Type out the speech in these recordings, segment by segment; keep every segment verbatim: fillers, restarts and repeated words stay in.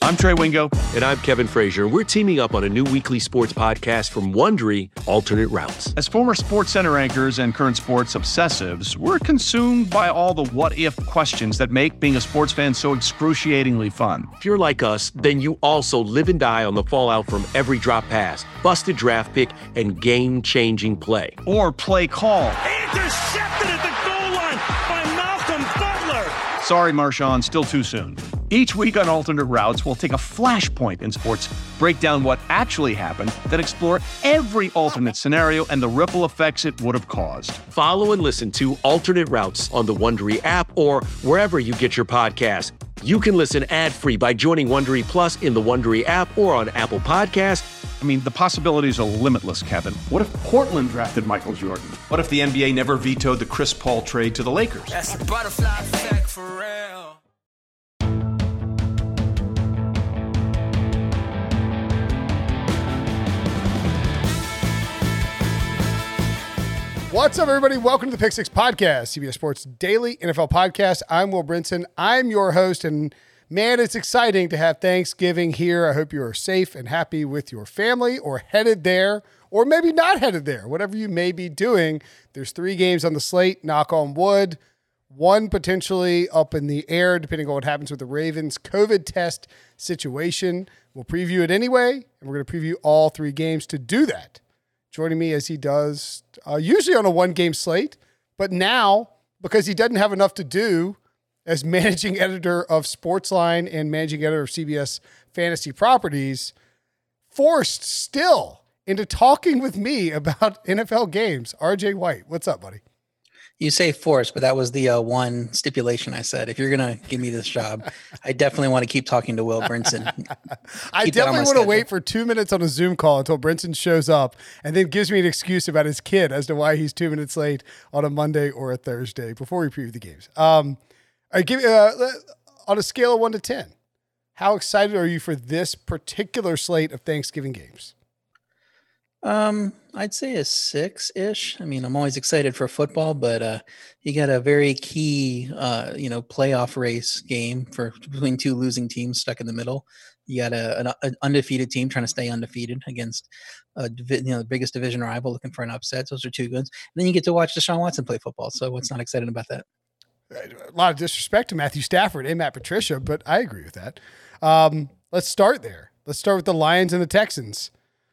I'm Trey Wingo. And I'm Kevin Frazier. We're teaming up on a new weekly sports podcast from Wondery, Alternate Routes. As former Sports Center anchors and current sports obsessives, we're consumed by all the what-if questions that make being a sports fan so excruciatingly fun. If you're like us, then you also live and die on the fallout from every drop pass, busted draft pick, and game-changing play. Or play call. Intercepted at the goal line by Malcolm Butler. Sorry, Marshawn, still too soon. Each week on Alternate Routes, we'll take a flashpoint in sports, break down what actually happened, then explore every alternate scenario and the ripple effects it would have caused. Follow and listen to Alternate Routes on the Wondery app or wherever you get your podcasts. You can listen ad-free by joining Wondery Plus in the Wondery app or on Apple Podcasts. I mean, the possibilities are limitless, Kevin. What if Portland drafted Michael Jordan? What if the N B A never vetoed the Chris Paul trade to the Lakers? That's a butterfly effect for real. What's up, everybody? Welcome to the Pick Six Podcast, C B S Sports Daily N F L Podcast. I'm Will Brinson. I'm your host, and man, it's exciting to have Thanksgiving here. I hope you are safe and happy with your family, or headed there, or maybe not headed there. Whatever you may be doing, there's three games on the slate, knock on wood, one potentially up in the air, depending on what happens with the Ravens' COVID test situation. We'll preview it anyway, and we're going to preview all three games. To do that, joining me as he does uh, usually on a one-game slate, but now, because he doesn't have enough to do as managing editor of Sportsline and managing editor of C B S Fantasy Properties, forced still into talking with me about N F L games. R J White, what's up, buddy? You say force, but that was the uh, one stipulation I said. If you're going to give me this job, I definitely want to keep talking to Will Brinson. I definitely want to wait for two minutes on a Zoom call until Brinson shows up and then gives me an excuse about his kid as to why he's two minutes late on a Monday or a Thursday before we preview the games. Um, I give uh, on a scale of one to ten, how excited are you for this particular slate of Thanksgiving games? Um, I'd say a six-ish. I mean, I'm always excited for football, but uh, you got a very key, uh, you know, playoff race game for between two losing teams stuck in the middle. You got a, an, an undefeated team trying to stay undefeated against, a, you know, the biggest division rival looking for an upset. Those are two goods. And then you get to watch Deshaun Watson play football. So what's not exciting about that? A lot of disrespect to Matthew Stafford and Matt Patricia, but I agree with that. Um, let's start there. Let's start with the Lions and the Texans.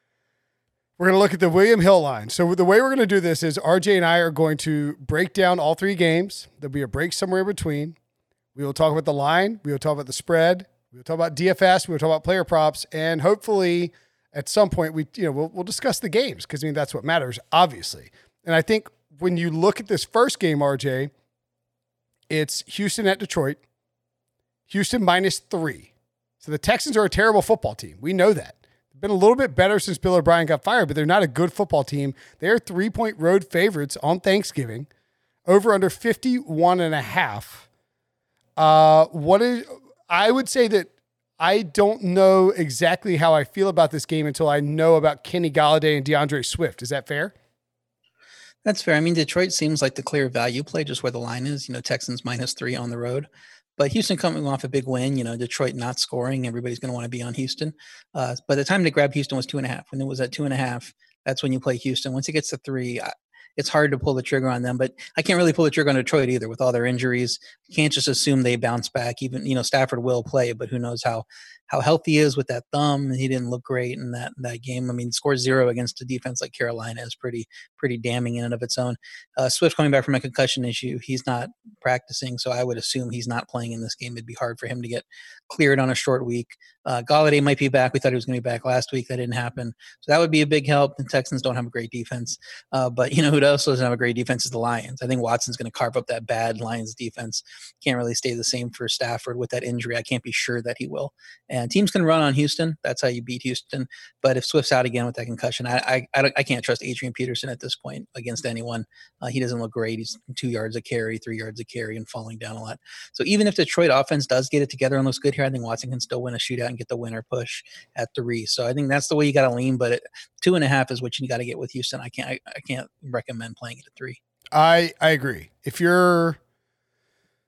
We're going to look at the William Hill line. So the way we're going to do this is R J and I are going to break down all three games. There'll be a break somewhere in between. We will talk about the line. We will talk about the spread. We will talk about D F S. We will talk about player props. And hopefully at some point we, you know, we'll, we'll discuss the games because I mean, that's what matters, obviously. And I think when you look at this first game, R J, it's Houston at Detroit. Houston minus three. So the Texans are a terrible football team. We know that. Been a little bit better since Bill O'Brien got fired, but they're not a good football team. They're three-point road favorites on Thanksgiving, over under fifty-one and a half. Uh, what is, I would say that I don't know exactly how I feel about this game until I know about Kenny Golladay and DeAndre Swift. Is that fair? That's fair. I mean, Detroit seems like the clear value play, just where the line is. You know, Texans minus three on the road. But Houston coming off a big win, you know, Detroit not scoring, everybody's going to want to be on Houston. Uh, by the time to grab Houston was two and a half. When it was at two and a half, that's when you play Houston. Once it gets to three, I, it's hard to pull the trigger on them. But I can't really pull the trigger on Detroit either with all their injuries. You can't just assume they bounce back. Even, you know, Stafford will play, but who knows how how healthy he is with that thumb. He didn't look great in that that game. I mean, score zero against a defense like Carolina is pretty pretty damning in and of its own. Uh, Swift coming back from a concussion issue, he's not practicing, so I would assume he's not playing in this game. It'd be hard for him to get cleared on a short week. Uh, Golladay might be back. We thought he was going to be back last week. That didn't happen. So that would be a big help. The Texans don't have a great defense. Uh, but, you know, who else doesn't have a great defense is the Lions. I think Watson's going to carve up that bad Lions defense. Can't really stay the same for Stafford with that injury. I can't be sure that he will. And teams can run on Houston. That's how you beat Houston. But if Swift's out again with that concussion, I I, I, I can't trust Adrian Peterson at this point against anyone. Uh, he doesn't look great. He's two yards a carry, three yards a carry, and falling down a lot. So even if Detroit offense does get it together and looks good here, I think Watson can still win a shootout and get the winner push at three. So I think that's the way you got to lean. But it, two and a half is what you got to get with Houston. I can't I, I can't recommend playing it at three. I I agree. If you're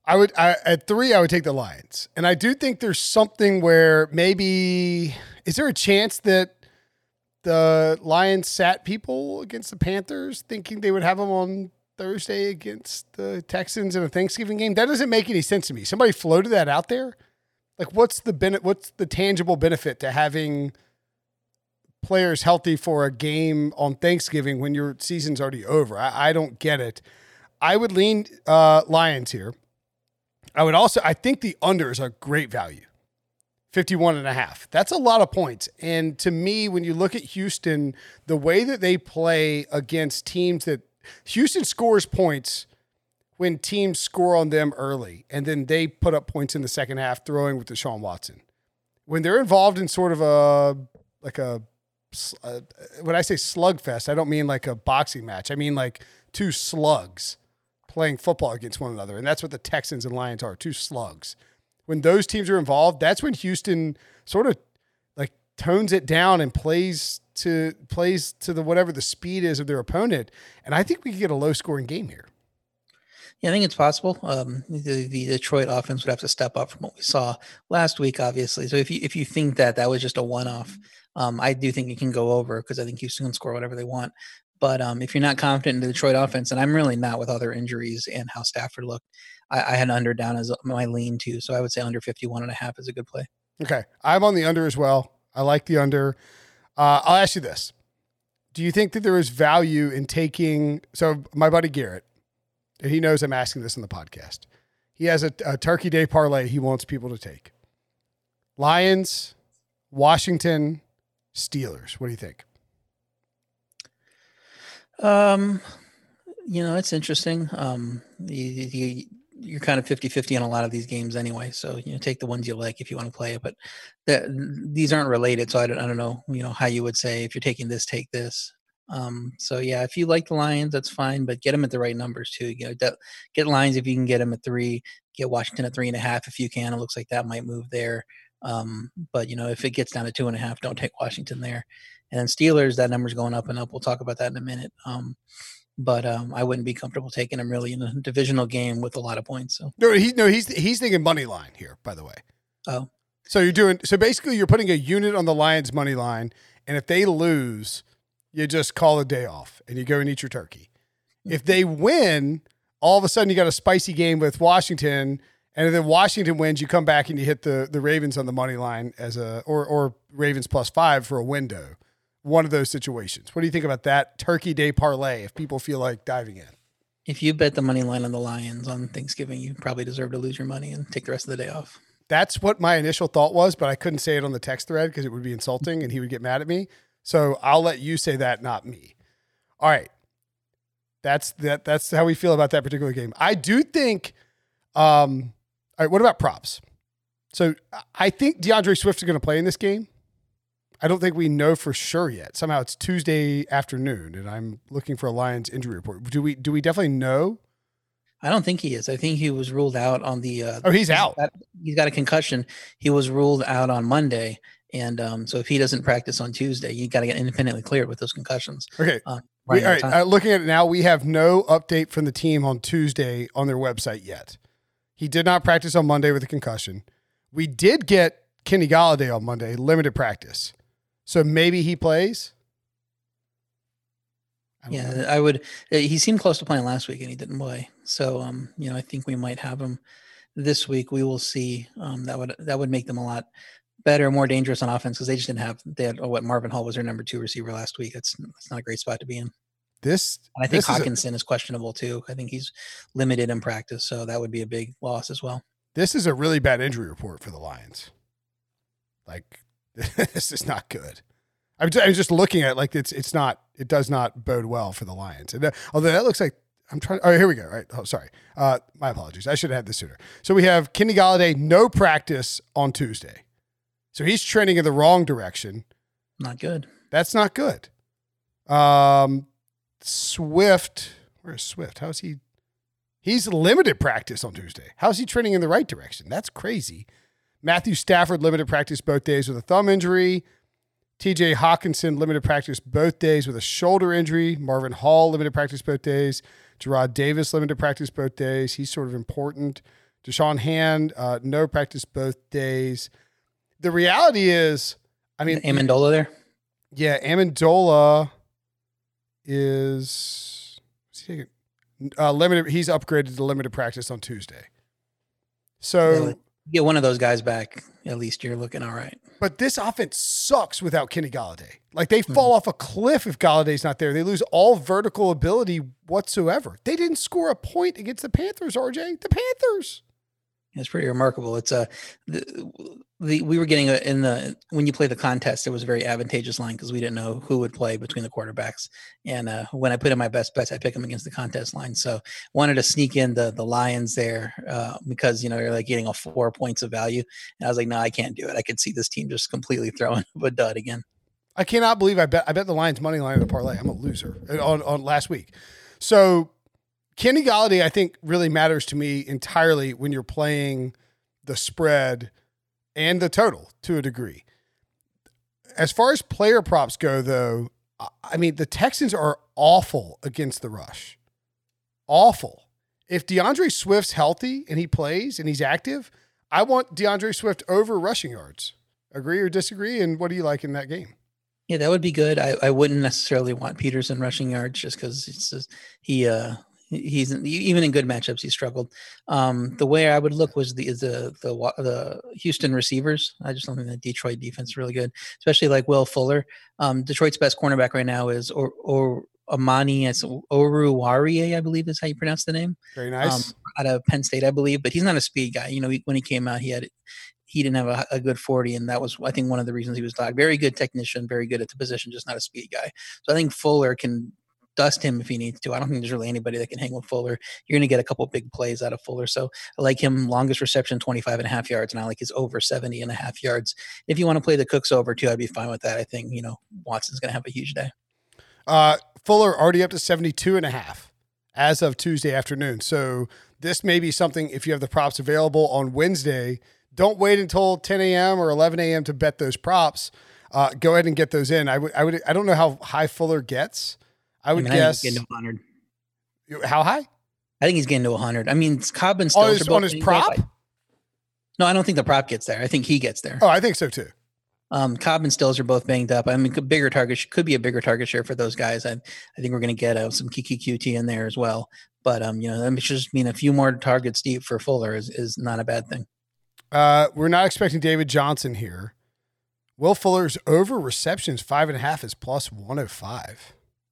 I would I, at three. I would take the Lions, and I do think there's something where maybe is there a chance that the Lions sat people against the Panthers, thinking they would have them on Thursday against the Texans in a Thanksgiving game? That doesn't make any sense to me. Somebody floated that out there. Like, what's the benefit? What's the tangible benefit to having players healthy for a game on Thanksgiving when your season's already over? I, I don't get it. I would lean uh, Lions here. I would also, I think the under is a great value. fifty-one and a half. That's a lot of points. And to me, when you look at Houston, the way that they play against teams that Houston scores points when teams score on them early, and then they put up points in the second half throwing with Deshaun Watson. When they're involved in sort of a, like a, a when I say slugfest, I don't mean like a boxing match. I mean like two slugs playing football against one another. And that's what the Texans and Lions are, two slugs. When those teams are involved, that's when Houston sort of like tones it down and plays to plays to the whatever the speed is of their opponent. And I think we could get a low scoring game here. Yeah, I think it's possible. Um, the, the Detroit offense would have to step up from what we saw last week, obviously. So if you if you think that that was just a one-off, um, I do think it can go over because I think Houston can score whatever they want. But um, if you're not confident in the Detroit offense, and I'm really not with other injuries and how Stafford looked, I, I had under down as my lean too. So I would say under fifty-one and a half is a good play. Okay. I'm on the under as well. I like the under. Uh, I'll ask you this. Do you think that there is value in taking, so my buddy Garrett, and he knows I'm asking this in the podcast. He has a, a Turkey Day parlay he wants people to take. Lions, Washington, Steelers. What do you think? Um, you know, it's interesting. Um, you, you, you're kind of fifty-fifty on a lot of these games anyway. So, you know, take the ones you like if you want to play it, but the, these aren't related. So I don't, I don't know, you know, how you would say if you're taking this, take this. Um, so yeah, if you like the Lions, that's fine, but get them at the right numbers too. You know, get Lions if you can get them at three, get Washington at three and a half if you can. It looks like that might move there. Um, but you know, if it gets down to two and a half, don't take Washington there. And then Steelers, that number's going up and up. We'll talk about that in a minute. Um, but um, I wouldn't be comfortable taking them really in a divisional game with a lot of points. So no, he no, he's he's thinking money line here, by the way. Oh, so you're doing so basically you're putting a unit on the Lions money line, and if they lose, you just call a day off and you go and eat your turkey. If they win, all of a sudden you got a spicy game with Washington, and then Washington wins, you come back and you hit the the Ravens on the money line as a or or Ravens plus five for a window. One of those situations. What do you think about that Turkey Day parlay if people feel like diving in? If you bet the money line on the Lions on Thanksgiving, you probably deserve to lose your money and take the rest of the day off. That's what my initial thought was, but I couldn't say it on the text thread because it would be insulting and he would get mad at me. So I'll let you say that, not me. All right. That's that. That's how we feel about that particular game. I do think, um, all right, what about props? So I think DeAndre Swift is going to play in this game. I don't think we know for sure yet. Somehow it's Tuesday afternoon, and I'm looking for a Lions injury report. Do we do we definitely know? I don't think he is. I think he was ruled out on the. Uh, oh, he's, he's out. Got, he's got a concussion. He was ruled out on Monday, and um, so if he doesn't practice on Tuesday, you got to get independently cleared with those concussions. Okay. Uh, we, all right. Uh, looking at it now, we have no update from the team on Tuesday on their website yet. He did not practice on Monday with a concussion. We did get Kenny Golladay on Monday, limited practice. So maybe he plays. I yeah, know. I would. He seemed close to playing last week, and he didn't play. So, um, you know, I think we might have him this week. We will see. Um, that would that would make them a lot better, more dangerous on offense because they just didn't have. They had oh, what Marvin Hall was their number two receiver last week. That's that's not a great spot to be in. This, and I think this Hockenson is, a, is questionable too. I think he's limited in practice, so that would be a big loss as well. This is a really bad injury report for the Lions. Like, this is not good. I'm just, I'm just looking at it like it's it's not it does not bode well for the Lions. And that, although that looks like I'm trying. Oh, here we go. All right. Oh, sorry. Uh, my apologies. I should have had this sooner. So we have Kenny Golladay, no practice on Tuesday. So he's trending in the wrong direction. Not good. That's not good. Um, Swift. Where's Swift? How's he? He's limited practice on Tuesday. How's he trending in the right direction? That's crazy. Matthew Stafford, limited practice both days with a thumb injury. T J Hockenson, limited practice both days with a shoulder injury. Marvin Hall, limited practice both days. Gerard Davis, limited practice both days. He's sort of important. Deshaun Hand, uh, no practice both days. The reality is, I mean, Amendola there. Yeah, Amendola is he uh, limited. He's upgraded to limited practice on Tuesday. So yeah, get one of those guys back. At least you're looking all right. But this offense sucks without Kenny Golladay. Like they fall mm-hmm. off a cliff if Galladay's not there. They lose all vertical ability whatsoever. They didn't score a point against the Panthers, R J. The Panthers. It's pretty remarkable. It's a uh, the, the we were getting a, in the when you play the contest, it was a very advantageous line because we didn't know who would play between the quarterbacks. And uh, when I put in my best bets, I pick them against the contest line. So wanted to sneak in the the Lions there uh, because you know you're like getting a four points of value. And I was like, no, I can't do it. I could see this team just completely throwing a dud again. I cannot believe I bet I bet the Lions money line of the parlay. I'm a loser on on last week. So Kenny Golladay, I think, really matters to me entirely when you're playing the spread and the total to a degree. As far as player props go, though, I mean, the Texans are awful against the rush. Awful. If DeAndre Swift's healthy and he plays and he's active, I want DeAndre Swift over rushing yards. Agree or disagree? And what do you like in that game? Yeah, that would be good. I, I wouldn't necessarily want Peterson rushing yards just because it's just, he uh he's even in good matchups he struggled. Um, the way I would look was the the the the Houston receivers. I just don't think the Detroit defense is really good, especially like Will Fuller. Um, Detroit's best cornerback right now is or or Amani as Oruwariye, I believe is how you pronounce the name. Very nice. Um, out of Penn State, I believe, but he's not a speed guy. You know, he, when he came out, he had he didn't have a, a good forty, and that was I think one of the reasons he was dogged. Very good technician, very good at the position, just not a speed guy. So I think Fuller can dust him if he needs to. I don't think there's really anybody that can hang with Fuller. You're going to get a couple big plays out of Fuller. So I like him longest reception, twenty-five and a half yards. And I like his over seventy and a half yards. If you want to play the Cooks over too, I'd be fine with that. I think, you know, Watson's going to have a huge day. Uh, Fuller already up to seventy-two and a half as of Tuesday afternoon. So this may be something, if you have the props available on Wednesday, don't wait until ten a.m. or eleven a.m. to bet those props. Uh, go ahead and get those in. I would, I would, I don't know how high Fuller gets. I would I mean, guess. I think he's getting to one hundred. How high? I think he's getting to one hundred. I mean, Cobb and Stills on his, on his prop? By, no, I don't think the prop gets there. I think he gets there. Oh, I think so too. Um, Cobb and Stills are both banged up. I mean, bigger target could be a bigger target share for those guys. I, I think we're going to get uh, some Kiki Q T in there as well. But um, you know, that just mean a few more targets deep for Fuller is is not a bad thing. Uh, we're not expecting David Johnson here. Will Fuller's over receptions five and a half is plus one oh five.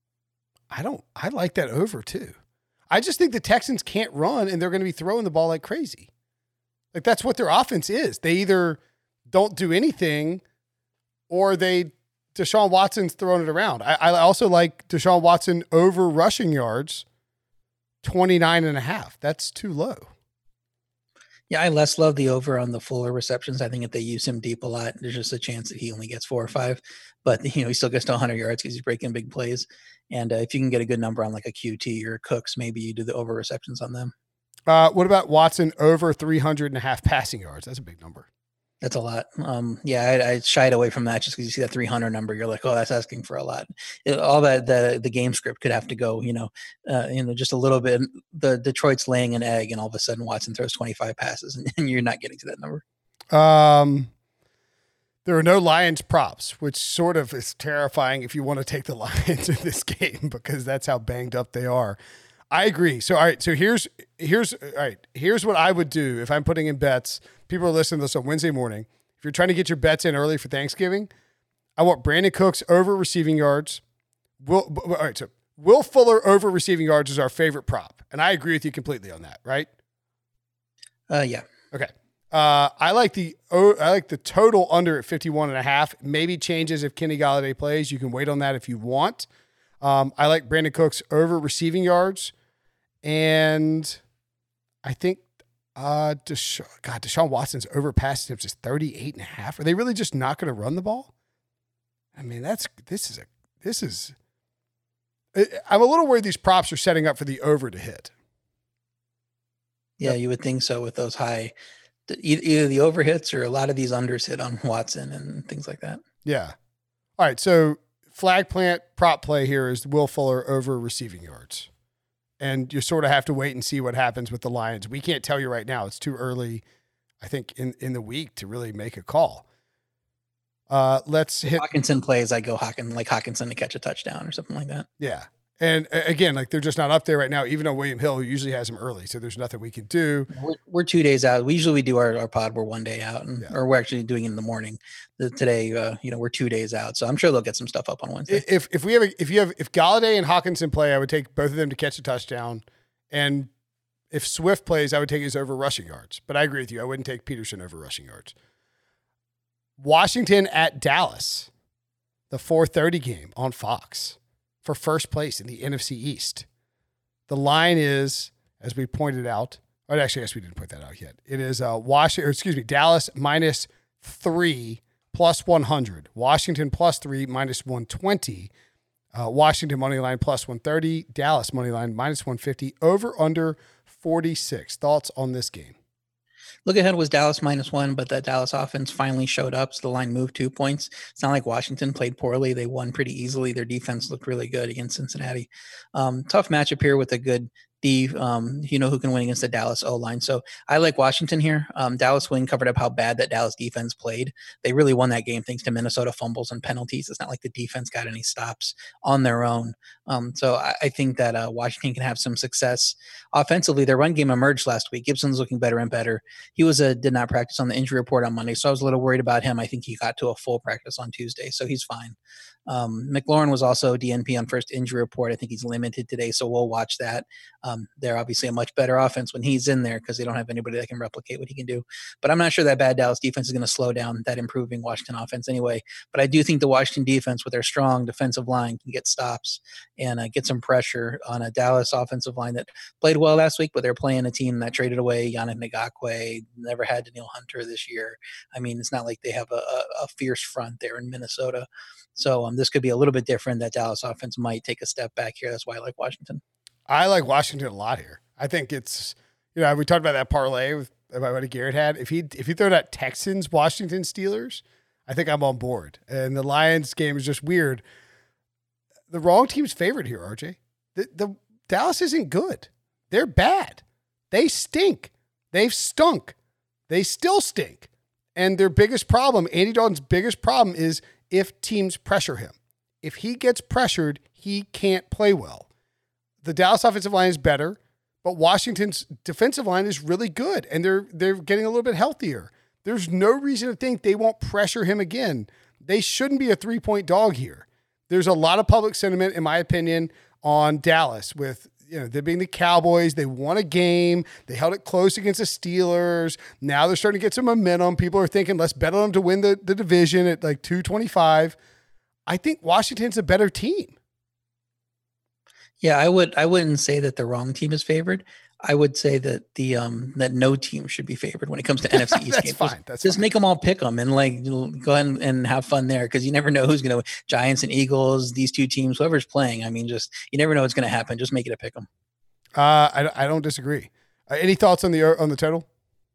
I don't, I like that over too. I just think the Texans can't run and they're going to be throwing the ball like crazy. Like that's what their offense is. They either don't do anything or they, Deshaun Watson's throwing it around. I, I also like Deshaun Watson over rushing yards, twenty-nine and a half. That's too low. Yeah, I less love the over on the Fuller receptions. I think if they use him deep a lot, there's just a chance that he only gets four or five. But, you know, he still gets to one hundred yards because he's breaking big plays. And uh, if you can get a good number on like a Q T or a Cooks, maybe you do the over receptions on them. Uh, what about Watson over three hundred and a half passing yards? That's a big number. That's a lot. Um, yeah, I, I shied away from that just because you see that three hundred number. You're like, oh, that's asking for a lot. It, all that the the game script could have to go, you know, uh, you know, just a little bit. The Detroit's laying an egg, and all of a sudden Watson throws twenty-five passes, and, and you're not getting to that number. Um, there are no Lions props, which sort of is terrifying if you want to take the Lions in this game because that's how banged up they are. I agree. So, all right. So here's, here's, all right. Here's what I would do if I'm putting in bets. People are listening to this on Wednesday morning. If you're trying to get your bets in early for Thanksgiving, I want Brandon Cooks over receiving yards. Will, all right. So Will Fuller over receiving yards is our favorite prop. And I agree with you completely on that, right? Uh, yeah. Okay. Uh, I like the, I like the total under at fifty-one and a half. Maybe changes if Kenny Golladay plays. You can wait on that if you want. Um, I like Brandon Cooks over receiving yards. And I think, uh, Desha- God, Deshaun Watson's over pass attempts is thirty-eight and a half. Are they really just not going to run the ball? I mean, that's, this is a, this is, I'm a little worried these props are setting up for the over to hit. Yeah, yep. You would think so with those high, either the over hits or a lot of these unders hit on Watson and things like that. Yeah. All right. So flag plant prop play here is Will Fuller over receiving yards. And you sort of have to wait and see what happens with the Lions. We can't tell you right now. It's too early, I think, in, in the week to really make a call. Uh, let's hit Hawkinson plays. I go Hawkin like Hawkinson to catch a touchdown or something like that. Yeah. And uh, again, like they're just not up there right now, even though William Hill usually has him early. So there's nothing we can do. We're, we're two days out. We usually we do our, our pod. We're one day out, and, Yeah. or we're actually doing it in the morning. The, today, uh, you know, we're two days out. So I'm sure they'll get some stuff up on Wednesday. If if we have a, if you have if Galladay and Hawkinson play, I would take both of them to catch a touchdown. And if Swift plays, I would take his over rushing yards. But I agree with you. I wouldn't take Peterson over rushing yards. Washington at Dallas, the four thirty game on Fox for first place in the N F C East. The line is, as we pointed out, or actually, I guess we didn't point that out yet. It is uh, Washington, or excuse me, Dallas minus three plus one hundred. Washington plus three minus one twenty. Uh, Washington money line plus one thirty. Dallas money line minus one fifty. Over under forty-six. Thoughts on this game? Look ahead was Dallas minus one, but that Dallas offense finally showed up. So the line moved two points. It's not like Washington played poorly. They won pretty easily. Their defense looked really good against Cincinnati. Um, tough matchup here with a good D. Um, you know who can win against the Dallas O-line. So I like Washington here. Um, Dallas win covered up how bad that Dallas defense played. They really won that game thanks to Minnesota fumbles and penalties. It's not like the defense got any stops on their own. Um, so I, I think that uh, Washington can have some success offensively. Their run game emerged last week. Gibson's looking better and better. He was a did not practice on the injury report on Monday, so I was a little worried about him. I think he got to a full practice on Tuesday, so he's fine. Um, McLaurin was also D N P on first injury report. I think he's limited today, so we'll watch that. Um, they're obviously a much better offense when he's in there because they don't have anybody that can replicate what he can do. But I'm not sure that bad Dallas defense is going to slow down that improving Washington offense anyway. But I do think the Washington defense with their strong defensive line can get stops and uh, get some pressure on a Dallas offensive line that played well last week, but they're playing a team that traded away Yannick Ngakoue, never had Danielle Hunter this year. I mean, it's not like they have a, a, a fierce front there in Minnesota. So um, this could be a little bit different. That Dallas offense might take a step back here. That's why I like Washington. I like Washington a lot here. I think it's, you know, we talked about that parlay with about what Garrett had. If he if you throw that Texans, Washington Steelers, I think I'm on board. And the Lions game is just weird. The wrong team's favorite here, R J. The, the Dallas isn't good. They're bad. They stink. They've stunk. They still stink. And their biggest problem, Andy Dalton's biggest problem is if teams pressure him. If he gets pressured, he can't play well. The Dallas offensive line is better, but Washington's defensive line is really good, and they're they're getting a little bit healthier. There's no reason to think they won't pressure him again. They shouldn't be a three-point dog here. There's a lot of public sentiment, in my opinion, on Dallas with, you know, they being the Cowboys. They won a game. They held it close against the Steelers. Now they're starting to get some momentum. People are thinking, let's bet on them to win the, the division at like two twenty-five. I think Washington's a better team. Yeah, I would. I wouldn't say that the wrong team is favored. I would say that the um that no team should be favored when it comes to N F C East That's games. fine. Just, That's just fine. make them all pick them and like go ahead and, and have fun there because you never know who's going to win. Giants and Eagles, these two teams, whoever's playing. I mean, just you never know what's going to happen. Just make it a pick 'em. Uh, I, I don't disagree. Uh, any thoughts on the on the total?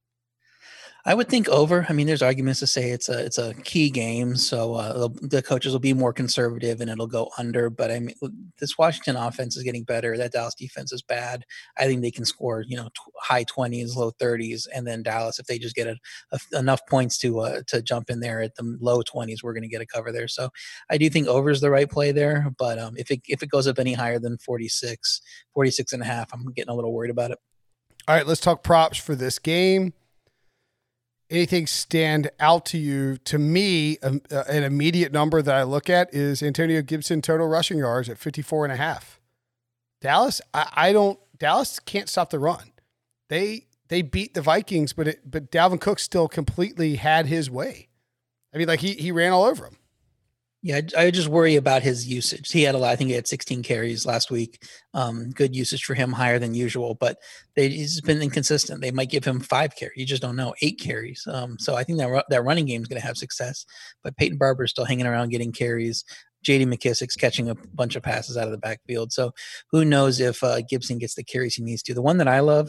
I would think over. I mean, there's arguments to say it's a it's a key game, so uh, the coaches will be more conservative and it'll go under. But I mean, this Washington offense is getting better. That Dallas defense is bad. I think they can score, you know, t- high twenties, low thirties, and then Dallas, if they just get a, a, enough points to uh, to jump in there at the low twenties, we're going to get a cover there. So I do think over is the right play there. But um, if it if it goes up any higher than forty-six, forty-six and a half, I'm getting a little worried about it. All right, let's talk props for this game. Anything stand out to you? To me, um, uh, an immediate number that I look at is Antonio Gibson total rushing yards at fifty-four and a half. Dallas, I, I don't, Dallas can't stop the run. They, they beat the Vikings, but it, but Dalvin Cook still completely had his way. I mean, like he, he ran all over him. Yeah, I, I just worry about his usage. He had a lot. I think he had sixteen carries last week. Um, good usage for him, higher than usual. But they, he's been inconsistent. They might give him five carries. You just don't know. Eight carries. Um, so I think that that running game is going to have success. But Peyton Barber is still hanging around getting carries. J D McKissick's catching a bunch of passes out of the backfield. So who knows if uh, Gibson gets the carries he needs to. The one that I love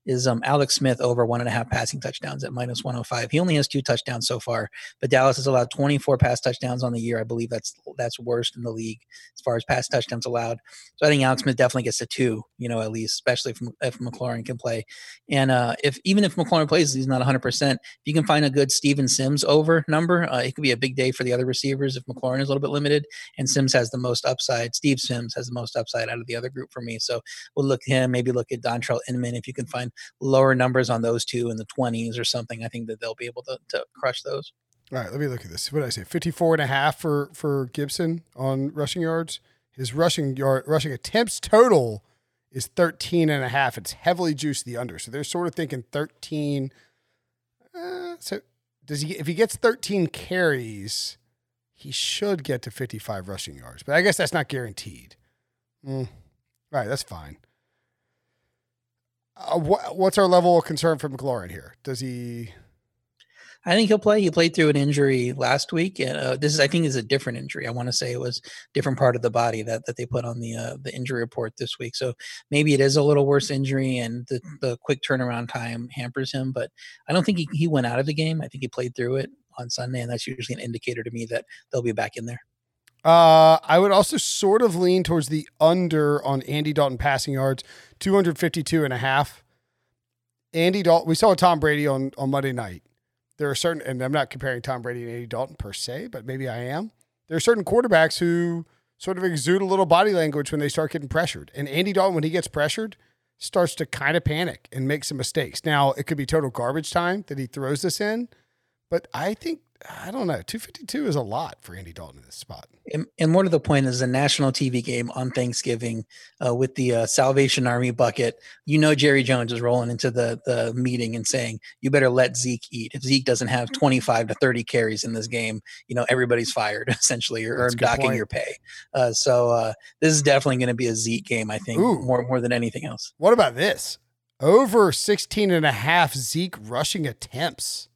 is um, Alex Smith over one and a half passing touchdowns at minus one oh five. He only has two touchdowns so far, but Dallas has allowed twenty-four pass touchdowns on the year. I believe that's that's worst in the league as far as pass touchdowns allowed. So I think Alex Smith definitely gets to two, you know, at least, especially if, if McLaurin can play. And uh, if even if McLaurin plays, he's not one hundred percent. If you can find a good Steven Sims over number, uh, it could be a big day for the other receivers if McLaurin is a little bit limited. And Sims has the most upside. Steve Sims has the most upside out of the other group for me. So we'll look at him, maybe look at Dontrell Inman. If you can find lower numbers on those two in the twenties or something, I think that they'll be able to, to crush those. All right, let me look at this. What did I say? fifty-four and a half for, for Gibson on rushing yards. His rushing yard, rushing attempts total is thirteen and a half. It's heavily juiced the under. So they're sort of thinking thirteen. Uh, so does he, if he gets thirteen carries, he should get to fifty-five rushing yards, but I guess that's not guaranteed. Mm. All right, that's fine. Uh, what, what's our level of concern for McLaurin here? Does he? I think he'll play. He played through an injury last week, and uh, this is, I think, is a different injury. I want to say it was a different part of the body that, that they put on the uh, the injury report this week. So maybe it is a little worse injury, and the, the quick turnaround time hampers him. But I don't think he, he went out of the game. I think he played through it on Sunday, and that's usually an indicator to me that they'll be back in there. Uh, I would also sort of lean towards the under on Andy Dalton passing yards, two fifty-two and a half. Andy Dalton, we saw Tom Brady on, on Monday night. There are certain, and I'm not comparing Tom Brady and Andy Dalton per se, but maybe I am. There are certain quarterbacks who sort of exude a little body language when they start getting pressured. And Andy Dalton, when he gets pressured, starts to kind of panic and make some mistakes. Now, it could be total garbage time that he throws this in, but I think, I don't know, two fifty-two is a lot for Andy Dalton in this spot. And, and more to the point, is a national T V game on Thanksgiving uh, with the uh, Salvation Army bucket. You know, Jerry Jones is rolling into the the meeting and saying, you better let Zeke eat. If Zeke doesn't have twenty-five to thirty carries in this game, you know, everybody's fired essentially, or, or docking your pay. Uh, so uh, this is definitely going to be a Zeke game, I think, Ooh. more more than anything else. What about this? Over sixteen and a half Zeke rushing attempts.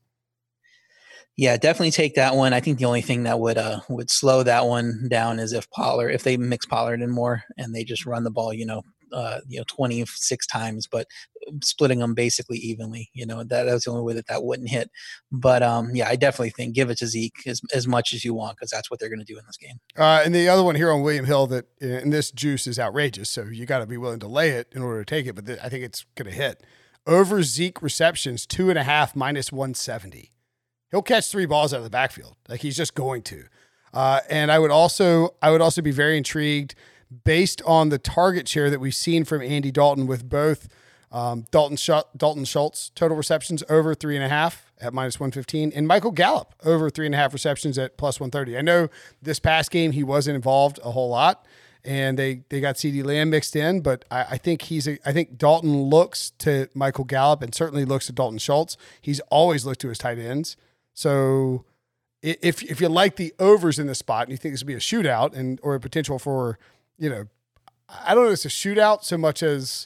Yeah, definitely take that one. I think the only thing that would uh would slow that one down is if Pollard, if they mix Pollard in more and they just run the ball, you know, uh, you know, twenty-six times, but splitting them basically evenly, you know, that that's the only way that that wouldn't hit. But um, yeah, I definitely think give it to Zeke as as much as you want, because that's what they're going to do in this game. Uh, and the other one here on William Hill, that and this juice is outrageous, so you got to be willing to lay it in order to take it. But th- I think it's going to hit over Zeke receptions, two and a half minus one seventy. He'll catch three balls out of the backfield. Like, he's just going to. Uh, and I would also, I would also be very intrigued based on the target share that we've seen from Andy Dalton with both um, Dalton Sch- Dalton Schultz total receptions over three and a half at minus one fifteen, and Michael Gallup over three and a half receptions at plus one thirty. I know this past game he wasn't involved a whole lot, and they they got CeeDee Lamb mixed in, but I, I think he's a, I think Dalton looks to Michael Gallup and certainly looks to Dalton Schultz. He's always looked to his tight ends. So if if you like the overs in this spot and you think this would be a shootout and or a potential for, you know, I don't know if it's a shootout so much as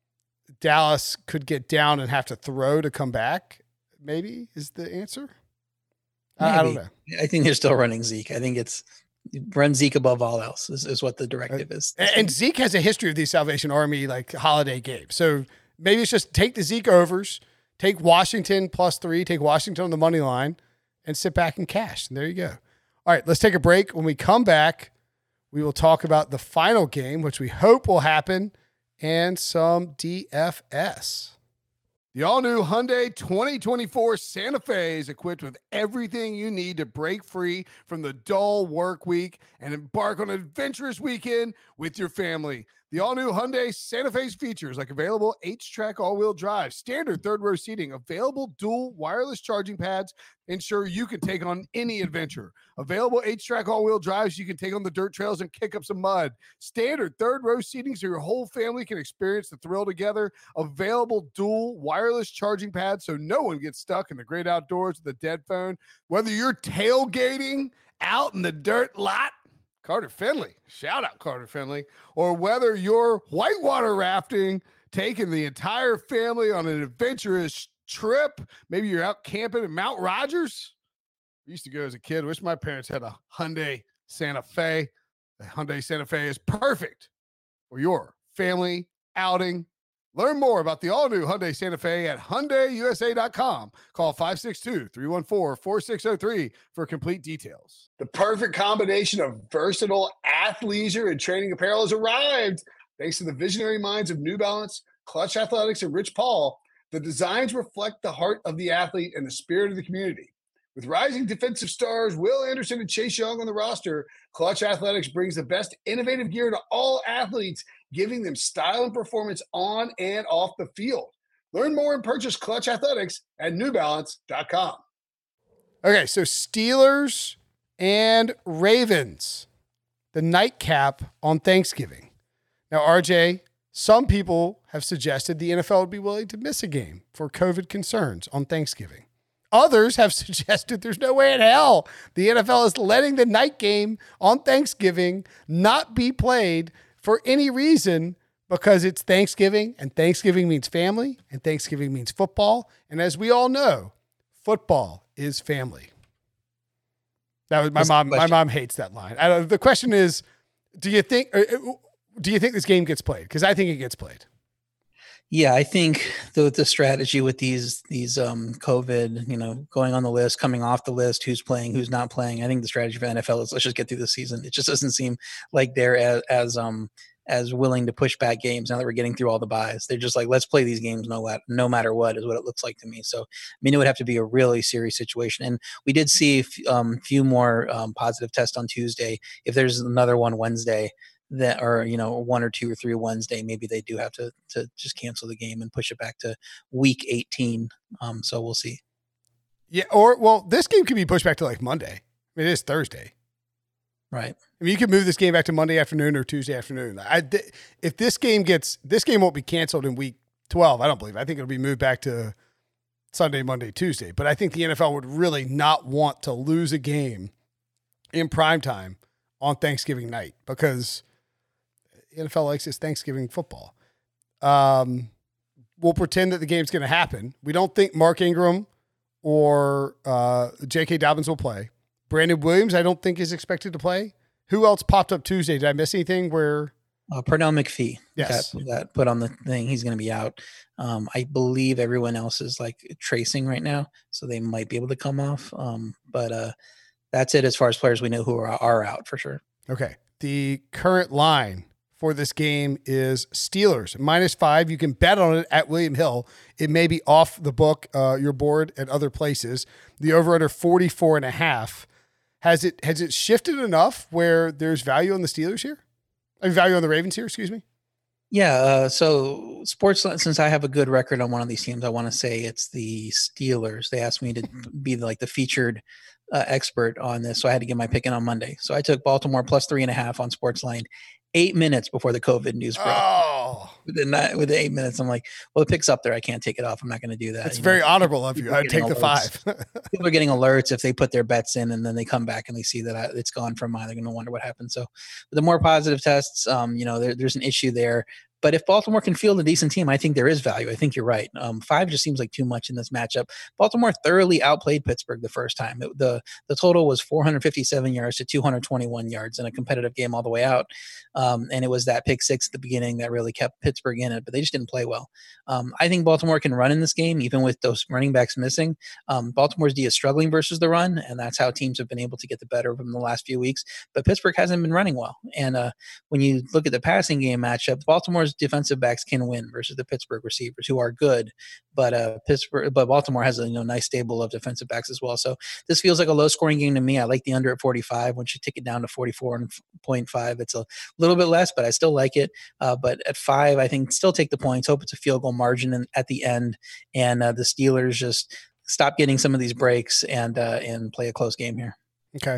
Dallas could get down and have to throw to come back, maybe is the answer. I, I don't know. I think they're still running Zeke. I think it's run Zeke above all else is, is what the directive is. And, and Zeke has a history of these Salvation Army like holiday games. So maybe it's just take the Zeke overs, take Washington plus three, take Washington on the money line, and sit back and cash. And there you go. All right, let's take a break. When we come back, we will talk about the final game, which we hope will happen, and some D F S. The all-new Hyundai twenty twenty-four Santa Fe is equipped with everything you need to break free from the dull work week and embark on an adventurous weekend with your family. The all-new Hyundai Santa Fe's features like available H-Track all-wheel drive, standard third-row seating, available dual wireless charging pads, ensure you can take on any adventure. Available H-Track all-wheel drives you can take on the dirt trails and kick up some mud. Standard third-row seating so your whole family can experience the thrill together. Available dual wireless charging pads so no one gets stuck in the great outdoors with a dead phone. Whether you're tailgating out in the dirt lot, Carter Finley, shout out Carter Finley, or whether you're whitewater rafting, taking the entire family on an adventurous trip, maybe you're out camping in Mount Rogers. I used to go as a kid. Wish my parents had a Hyundai Santa Fe. The Hyundai Santa Fe is perfect for your family outing. Learn more about the all-new Hyundai Santa Fe at Hyundai U S A dot com. Call five six two, three one four, four six zero three for complete details. The perfect combination of versatile athleisure and training apparel has arrived. Thanks to the visionary minds of New Balance, Clutch Athletics, and Rich Paul, the designs reflect the heart of the athlete and the spirit of the community. With rising defensive stars Will Anderson and Chase Young on the roster, Clutch Athletics brings the best innovative gear to all athletes, giving them style and performance on and off the field. Learn more and purchase Clutch Athletics at New Balance dot com. Okay, so Steelers and Ravens, the nightcap on Thanksgiving. Now, R J, some people have suggested the N F L would be willing to miss a game for COVID concerns on Thanksgiving. Others have suggested there's no way in hell the N F L is letting the night game on Thanksgiving not be played for any reason because it's Thanksgiving, and Thanksgiving means family, and Thanksgiving means football. And as we all know, football is family. That was my That's mom. My mom hates that line. I don't, the question is, do you think? Do you think this game gets played? Because I think it gets played. Yeah, I think the the strategy with these these um COVID, you know, going on the list, coming off the list, who's playing, who's not playing. I think the strategy for N F L is let's just get through the season. It just doesn't seem like they're as, as um as willing to push back games now that we're getting through all the buys. They're just like, let's play these games no no matter what, is what it looks like to me. So I mean, it would have to be a really serious situation. And we did see a um, few more um, positive tests on Tuesday. If there's another one Wednesday, that or you know one or two or three Wednesday, maybe they do have to to just cancel the game and push it back to week eighteen. Um, so we'll see. Yeah, or well, this game could be pushed back to like Monday. I mean, it is Thursday, right? I mean, you could move this game back to Monday afternoon or Tuesday afternoon. I if this game gets this game won't be canceled in week twelve. I don't believe. I think it'll be moved back to Sunday, Monday, Tuesday. But I think the N F L would really not want to lose a game in primetime on Thanksgiving night because the N F L likes its Thanksgiving football. Um, we'll pretend that the game's going to happen. We don't think Mark Ingram or uh, J K. Dobbins will play. Brandon Williams, I don't think is expected to play. Who else popped up Tuesday? Did I miss anything where? Uh, Pernell McPhee. Yes. Got, got put on the thing. He's going to be out. Um, I believe everyone else is like tracing right now, so they might be able to come off. Um, but uh, that's it as far as players we know who are, are out for sure. Okay. The current line for this game is Steelers minus five. You can bet on it at William Hill. It may be off the book, uh, your board at other places. The over under forty-four and a half. Has it, has it shifted enough where there's value on the Steelers here? I mean, value on the Ravens here, excuse me. Yeah. Uh, so sports, since I have a good record on one of these teams, I want to say it's the Steelers. They asked me to be like the featured uh, expert on this. So I had to get my pick in on Monday. So I took Baltimore plus three and a half on Sportsline. Eight minutes before the COVID news broke. Oh, within that, within eight minutes, I'm like, well, it picks up there. I can't take it off. I'm not going to do that. It's very know? honorable of you. I'd take alerts. the five. People are getting alerts if they put their bets in and then they come back and they see that I, it's gone from mine. They're going to wonder what happened. So the more positive tests, um, you know, there, there's an issue there. But if Baltimore can field a decent team, I think there is value. I think you're right. Um, five just seems like too much in this matchup. Baltimore thoroughly outplayed Pittsburgh the first time. It, the The total was four hundred fifty-seven yards to two hundred twenty-one yards in a competitive game all the way out. Um, and it was that pick six at the beginning that really kept Pittsburgh in it, but they just didn't play well. Um, I think Baltimore can run in this game, even with those running backs missing. Um, Baltimore's D is struggling versus the run, and that's how teams have been able to get the better of them in the last few weeks. But Pittsburgh hasn't been running well. And uh, when you look at the passing game matchup, Baltimore's defensive backs can win versus the Pittsburgh receivers, who are good. But uh, Pittsburgh, but Baltimore has a you know nice stable of defensive backs as well. So this feels like a low scoring game to me. I like the under at forty-five. Once you take it down to forty-four point five, it's a little bit less, but I still like it. Uh, but at five, I think still take the points. Hope it's a field goal margin in, at the end, and uh, the Steelers just stop getting some of these breaks and uh, and play a close game here. Okay,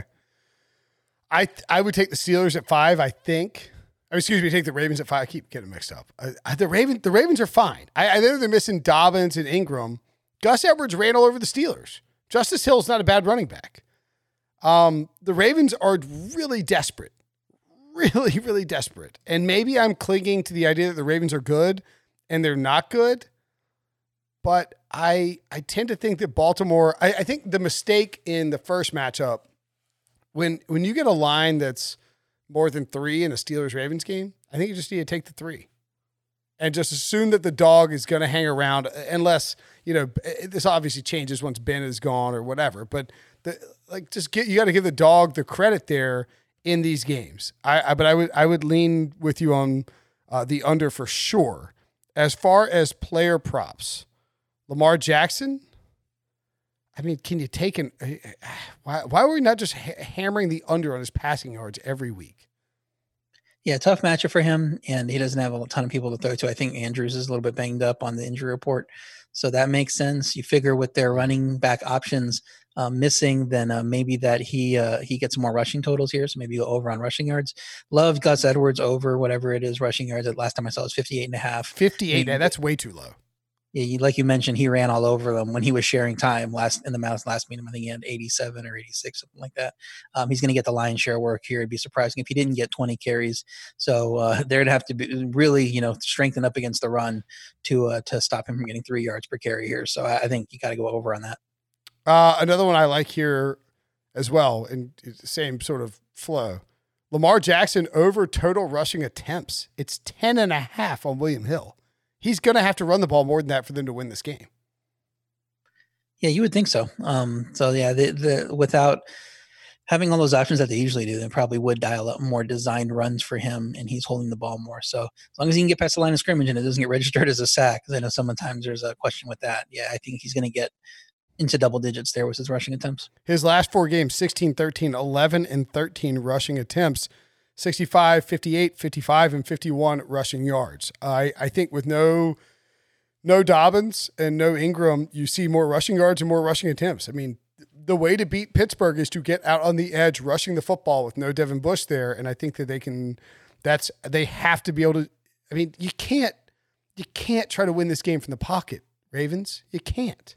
I I would take the Steelers at five. I think. I mean, excuse me, take the Ravens at five. I keep getting mixed up. I, the Ravens, the Ravens are fine. I, I know they're missing Dobbins and Ingram. Gus Edwards ran all over the Steelers. Justice Hill's not a bad running back. Um, the Ravens are really desperate, really, really desperate. And maybe I'm clinging to the idea that the Ravens are good and they're not good. But I I tend to think that Baltimore. I, I think the mistake in the first matchup, when when you get a line that's more than three in a Steelers-Ravens game, I think you just need to take the three. and just assume that the dog is going to hang around unless, you know, this obviously changes once Ben is gone or whatever, but the, like just get, you got to give the dog the credit there in these games. I, I but I would, I would lean with you on uh, the under for sure. As far as player props, Lamar Jackson, I mean, can you take an, why, why are we not just ha- hammering the under on his passing yards every week? Yeah, tough matchup for him, and he doesn't have a ton of people to throw to. I think Andrews is a little bit banged up on the injury report, so that makes sense. You figure with their running back options uh, missing, then uh, maybe that he uh, he gets more rushing totals here, so maybe go over on rushing yards. Love Gus Edwards over whatever it is rushing yards. Last time I saw it was fifty-eight and a half. fifty-eight, maybe, that's way too low. Yeah, you, like you mentioned, he ran all over them when he was sharing time last in the Mouse last meeting. I think he had eighty-seven or eighty-six, something like that. Um, he's going to get the lion's share work here. It'd be surprising if he didn't get twenty carries. So uh, there'd have to be really, you know, strengthen up against the run to uh, to stop him from getting three yards per carry here. So I, I think you got to go over on that. Uh, another one I like here as well, and same sort of flow. Lamar Jackson over total rushing attempts. It's ten and a half on William Hill. He's going to have to run the ball more than that for them to win this game. Yeah, you would think so. Um, so yeah, the, the without having all those options that they usually do, they probably would dial up more designed runs for him, and he's holding the ball more. So as long as he can get past the line of scrimmage and it doesn't get registered as a sack, because I know sometimes there's a question with that. Yeah, I think he's going to get into double digits there with his rushing attempts. His last four games, sixteen, thirteen, eleven, and thirteen rushing attempts. sixty-five, fifty-eight, fifty-five, and fifty-one rushing yards. I, I think with no no Dobbins and no Ingram, you see more rushing yards and more rushing attempts. I mean, the way to beat Pittsburgh is to get out on the edge, rushing the football with no Devin Bush there. And I think that they can, that's, they have to be able to, I mean, you can't, you can't try to win this game from the pocket, Ravens. You can't.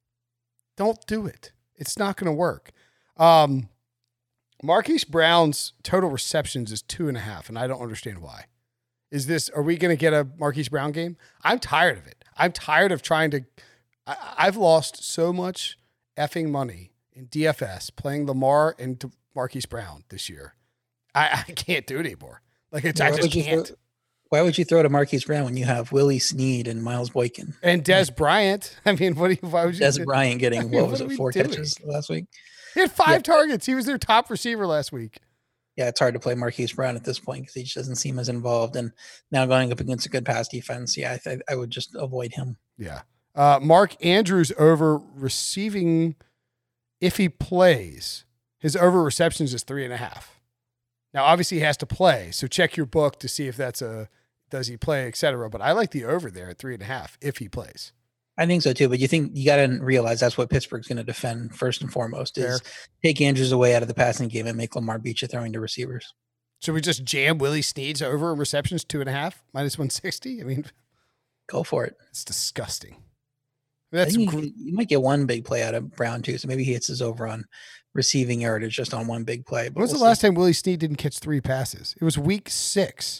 Don't do it. It's not going to work. Um, Marquise Brown's total receptions is two and a half, and I don't understand why. Is this, are we going to get a Marquise Brown game? I'm tired of it. I'm tired of trying to, I, I've lost so much effing money in D F S playing Lamar and Marquise Brown this year. I, I can't do it anymore. Like it's, why I just can't. Throw, why would you throw to Marquise Brown when you have Willie Snead and Miles Boykin? And Des Bryant. I mean, what do you, why would you? Des do? Bryant getting, what I mean, was what it, four doing? catches last week? He had five yeah. targets. He was their top receiver last week. Yeah, it's hard to play Marquise Brown at this point because he just doesn't seem as involved. And now going up against a good pass defense, yeah, I, th- I would just avoid him. Yeah. Uh, Mark Andrews over receiving if he plays. His over receptions is three and a half. Now, obviously, he has to play, so check your book to see if that's a does he play, et cetera. But I like the over there at three and a half if he plays. I think so too, but you think you got to realize that's what Pittsburgh's going to defend first and foremost is Fair. Take Andrews away out of the passing game and make Lamar beat you throwing to receivers. Should we just jam Willie Snead's over in receptions two and a half minus one sixty? I mean, go for it. It's disgusting. That's you, gr- you might get one big play out of Brown too, so maybe he hits his over on receiving yardage just on one big play. When was we'll the see. last time Willie Snead didn't catch three passes? It was week six.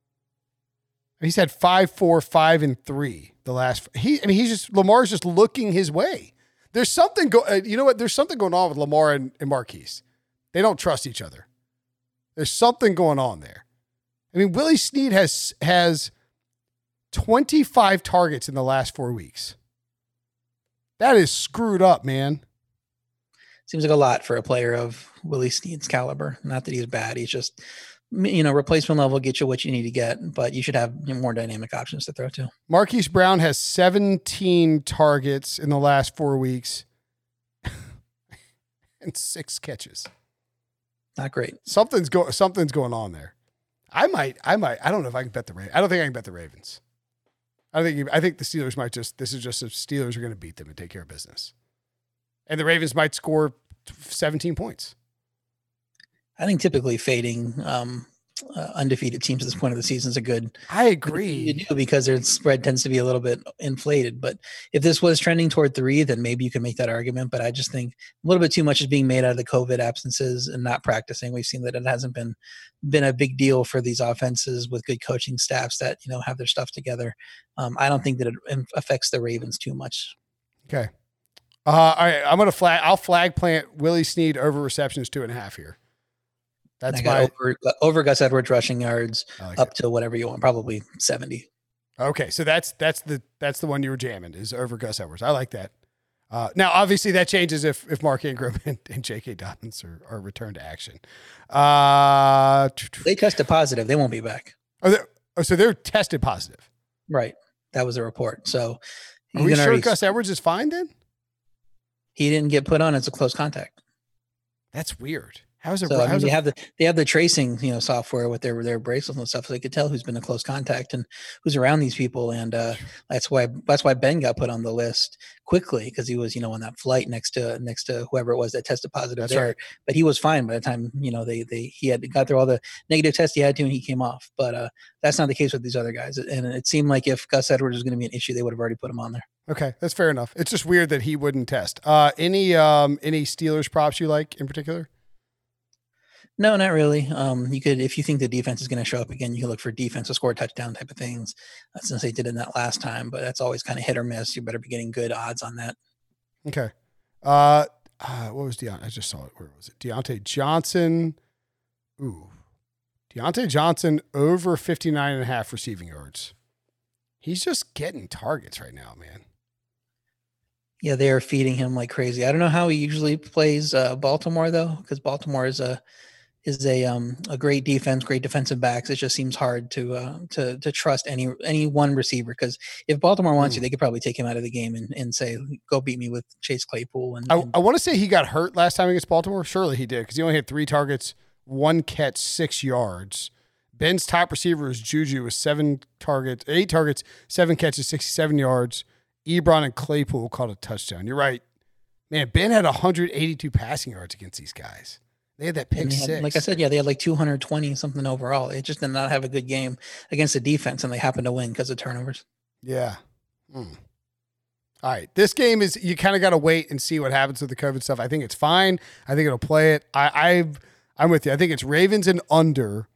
He's had five, four, five, and three. The last, he, I mean, he's just Lamar's just looking his way. There's something go. Uh, you know what? There's something going on with Lamar and, and Marquise. They don't trust each other. There's something going on there. I mean, Willie Snead has has twenty-five targets in the last four weeks. That is screwed up, man. Seems like a lot for a player of Willie Snead's caliber. Not that he's bad. He's just, you know, replacement level, get you what you need to get, but you should have you know, more dynamic options to throw to. Marquise Brown has seventeen targets in the last four weeks and six catches. Not great. Something's go something's going on there. I might, I might, I don't know if I can bet the Ravens. I don't think I can bet the Ravens. I think, you, I think the Steelers might just, this is just the Steelers are going to beat them and take care of business. And the Ravens might score seventeen points. I think typically fading um, uh, undefeated teams at this point of the season is a good. I agree. You do because their spread tends to be a little bit inflated. But if this was trending toward three, then maybe you can make that argument. But I just think a little bit too much is being made out of the COVID absences and not practicing. We've seen that it hasn't been been a big deal for these offenses with good coaching staffs that you know have their stuff together. Um, I don't think that it affects the Ravens too much. Okay. Uh, all right, I'm gonna flag. I'll flag plant Willie Snead over receptions two and a half here. That's my over, over Gus Edwards rushing yards like up it. to whatever you want, probably seventy. Okay, so that's that's the that's the one you were jamming is over Gus Edwards. I like that. Uh, now, obviously, that changes if if Mark Ingram and, and J K. Dobbins are, are returned to action. Uh, they tested positive. They won't be back. Oh, oh, so they're tested positive. Right. That was a report. So are we sure Gus Edwards is fine then? He didn't get put on as a close contact. That's weird. How's it? So, I mean, they it, have the they have the tracing, you know, software with their their bracelets and stuff, so they could tell who's been in close contact and who's around these people, and uh, that's why that's why Ben got put on the list quickly because he was, you know, on that flight next to next to whoever it was that tested positive that's there. Right. But he was fine by the time, you know, they they he had got through all the negative tests he had to, and he came off. But uh, that's not the case with these other guys. And it seemed like if Gus Edwards was going to be an issue, they would have already put him on there. Okay, that's fair enough. It's just weird that he wouldn't test. Uh, any um any Steelers props you like in particular? No, not really. Um, you could, if you think the defense is going to show up again, you can look for defense to score a touchdown type of things. Uh, since they did in that last time, but that's always kind of hit or miss. You better be getting good odds on that. Okay. Uh, uh what was Deontay? I just saw it. Where was it? Deontay Johnson. Ooh, Deontay Johnson over fifty-nine and a half receiving yards. He's just getting targets right now, man. Yeah, they are feeding him like crazy. I don't know how he usually plays uh, Baltimore though, because Baltimore is a is a um a great defense, great defensive backs. It just seems hard to uh, to to trust any any one receiver because if Baltimore wants mm. you, they could probably take him out of the game and, and say, "Go beat me with Chase Claypool." And, I, and I want to say he got hurt last time against Baltimore. Surely he did because he only had three targets, one catch, six yards. Ben's top receiver is Juju with seven targets, eight targets, seven catches, sixty-seven yards. Ebron and Claypool caught a touchdown. You're right, man. Ben had one hundred eighty-two passing yards against these guys. They had that pick had, six. Like I said, yeah, they had like two hundred twenty something overall. They just did not have a good game against the defense, and they happened to win because of turnovers. Yeah. Hmm. All right. This game is, you kind of got to wait and see what happens with the COVID stuff. I think it's fine. I think it'll play it. I, I've, I'm with you. I think it's Ravens and under,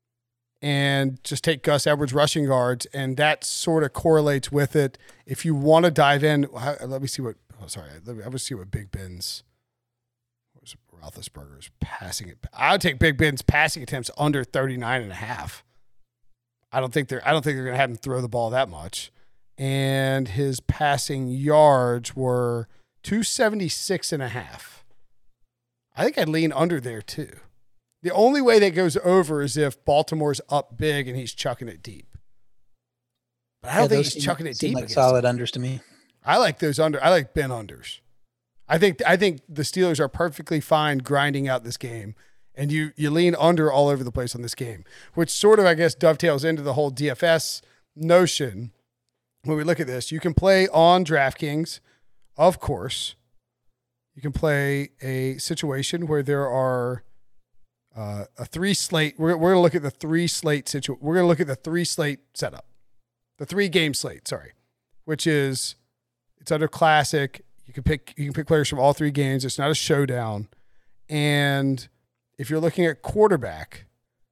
and just take Gus Edwards rushing yards, and that sort of correlates with it. If you want to dive in, let me see what, oh, sorry, let me, I would see what Big Ben's, Roethlisberger's passing it. I would take Big Ben's passing attempts under thirty-nine and a half. I don't think they're I don't think they're going to have him throw the ball that much. And his passing yards were two seventy-six and a half. I think I'd lean under there too. The only way that goes over is if Baltimore's up big and he's chucking it deep. But I don't yeah, think he's seem, chucking it deep. Like solid them. Unders to me. I like those under. I like Ben unders. I think I think the Steelers are perfectly fine grinding out this game, and you you lean under all over the place on this game, which sort of, I guess, dovetails into the whole D F S notion. When we look at this, you can play on DraftKings, of course. You can play a situation where there are uh, a three slate. We're we're gonna look at the three slate situ. We're gonna look at the three slate setup, the three game slate. Sorry, which is it's under Classic. You can pick you can pick players from all three games. It's not a showdown. And if you're looking at quarterback,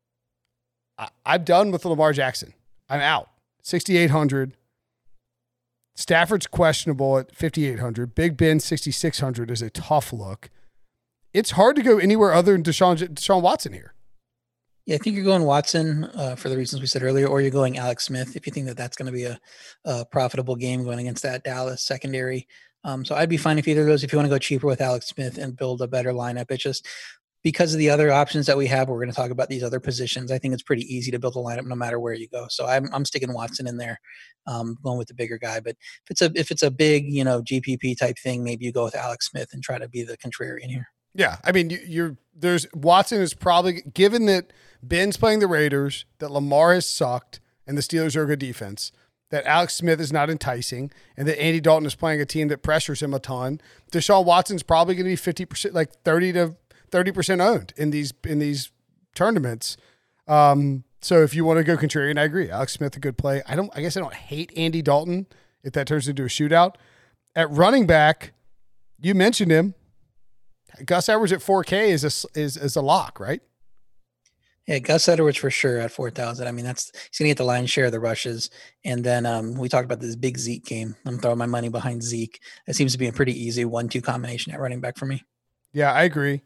I, I'm done with Lamar Jackson. I'm out. sixty-eight hundred. Stafford's questionable at fifty-eight hundred. Big Ben sixty-six hundred is a tough look. It's hard to go anywhere other than Deshaun, Deshaun Watson here. Yeah, I think you're going Watson uh, for the reasons we said earlier, or you're going Alex Smith if you think that that's going to be a, a profitable game going against that Dallas secondary. Um, so I'd be fine if either of those. If you want to go cheaper with Alex Smith and build a better lineup, it's just because of the other options that we have. We're going to talk about these other positions. I think it's pretty easy to build a lineup no matter where you go. So I'm I'm sticking Watson in there, um, going with the bigger guy. But if it's a if it's a big you know G P P type thing, maybe you go with Alex Smith and try to be the contrarian here. Yeah, I mean you, you're there's Watson is probably, given that Ben's playing the Raiders, that Lamar has sucked, and the Steelers are a good defense, that Alex Smith is not enticing, and that Andy Dalton is playing a team that pressures him a ton. Deshaun Watson's probably going to be fifty percent, like thirty to thirty percent owned in these in these tournaments. Um, so if you want to go contrarian, I agree. Alex Smith, a good play. I don't. I guess I don't hate Andy Dalton if that turns into a shootout. At running back, you mentioned him. Gus Edwards at four K is a is is a lock, right? Yeah, Gus Edwards for sure at four thousand. I mean, that's he's going to get the lion's share of the rushes. And then um, we talked about this big Zeke game. I'm throwing my money behind Zeke. It seems to be a pretty easy one two combination at running back for me. Yeah, I agree.